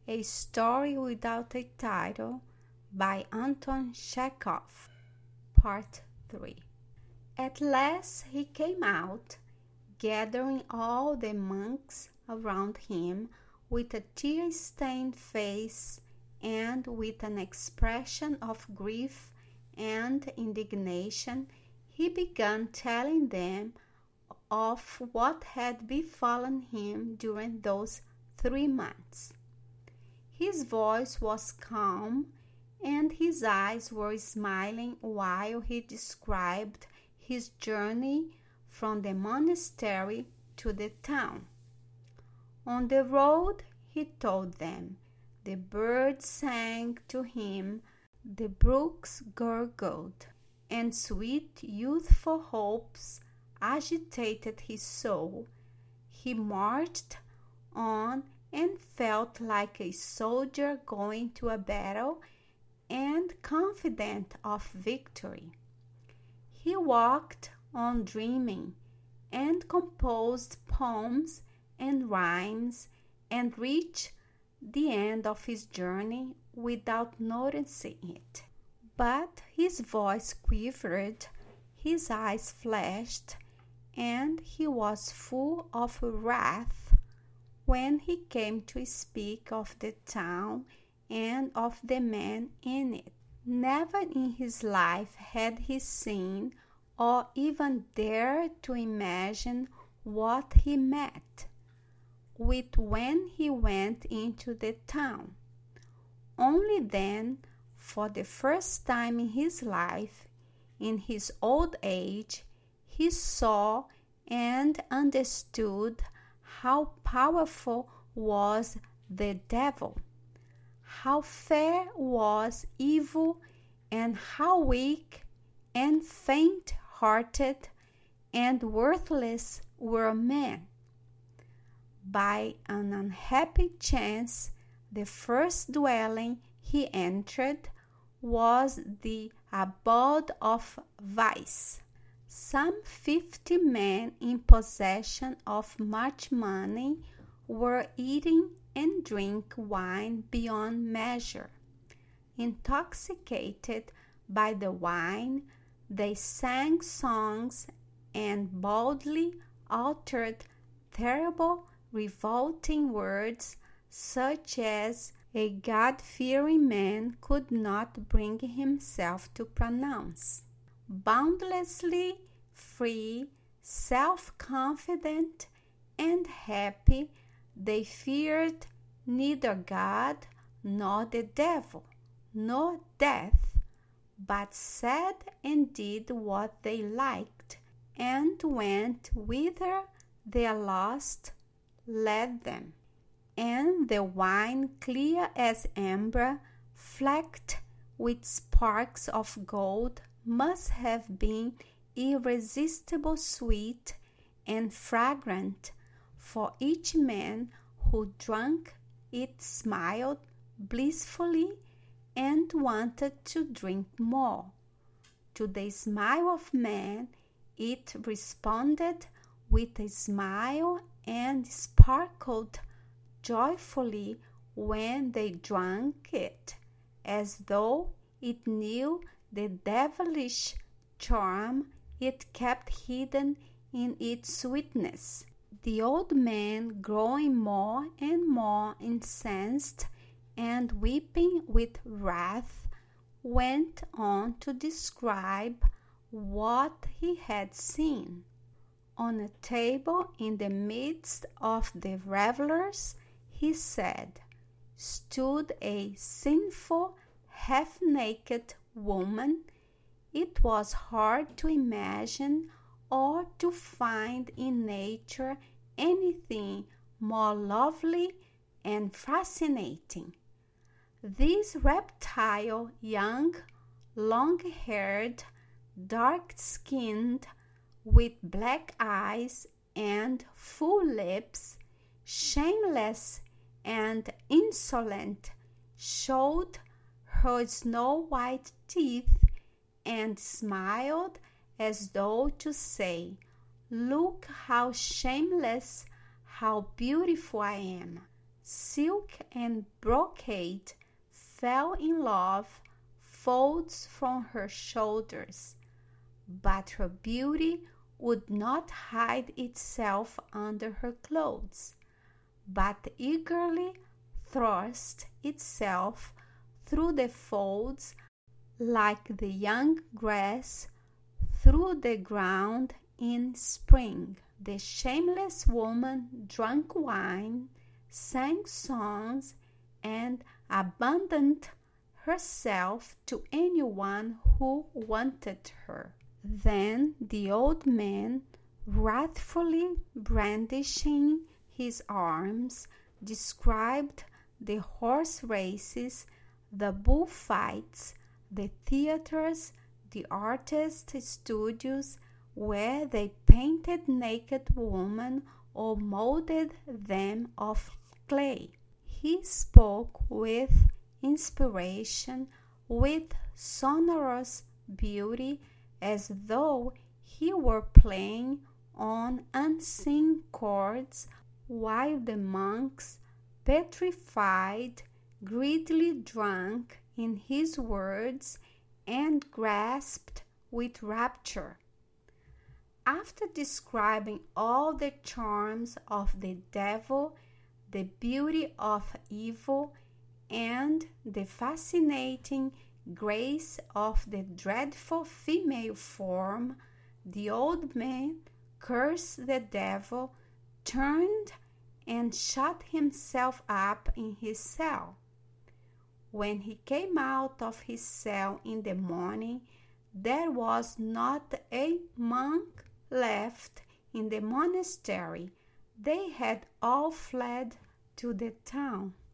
A Story Without a Title by Anton Chekhov, Part 3. At last he came out, gathering all the monks around him with a tear-stained face and with an expression of grief and indignation. He began telling them of what had befallen him during those 3 months. His voice was calm and his eyes were smiling while he described his journey from the monastery to the town. On the road, he told them, the birds sang to him, the brooks gurgled, and sweet youthful hopes agitated his soul. He marched on and felt like a soldier going to a battle and confident of victory. He walked on dreaming and composed poems and rhymes and reached the end of his journey without noticing it. But his voice quivered, his eyes flashed, and he was full of wrath when he came to speak of the town and of the men in it. Never in his life had he seen or even dared to imagine what he met with when he went into the town. Only then, for the first time in his life, in his old age, he saw and understood how powerful was the devil, how fair was evil, and how weak and faint-hearted and worthless were men. By an unhappy chance, the first dwelling he entered was the abode of vice. Some 50 men in possession of much money were eating and drink wine beyond measure. Intoxicated by the wine, they sang songs and boldly uttered terrible, revolting words such as a God-fearing man could not bring himself to pronounce. Boundlessly free, self-confident, and happy, they feared neither God nor the devil, nor death, but said and did what they liked, and went whither their lust led them. And the wine, clear as amber, flecked with sparks of gold, must have been irresistibly sweet and fragrant, for each man who drank it smiled blissfully and wanted to drink more. To the smile of man it responded with a smile and sparkled joyfully when they drank it, as though it knew the devilish charm it kept hidden in its sweetness. The old man, growing more and more incensed and weeping with wrath, went on to describe what he had seen. On a table in the midst of the revelers, he said, stood a sinful, half-naked woman. It was hard to imagine or to find in nature anything more lovely and fascinating. This reptile, young, long-haired, dark-skinned, with black eyes and full lips, shameless and insolent, showed her snow-white teeth and smiled as though to say, "Look how shameless, how beautiful I am." silk and brocade fell in love folds from her shoulders, but her beauty would not hide itself under her clothes, but eagerly thrust itself through the folds like the young grass through the ground in spring. The shameless woman drank wine, sang songs, and abandoned herself to anyone who wanted her. Then the old man, wrathfully brandishing his arms, described the horse races, the bullfights, the theaters, the artist studios, where they painted naked women or molded them of clay. He spoke with inspiration, with sonorous beauty, as though he were playing on unseen chords, while the monks, petrified, greedily drank in his words and grasped with rapture. After describing all the charms of the devil, the beauty of evil, and the fascinating grace of the dreadful female form, the old man cursed the devil, turned, and shut himself up in his cell. When he came out of his cell in the morning, there was not a monk left in the monastery. They had all fled to the town.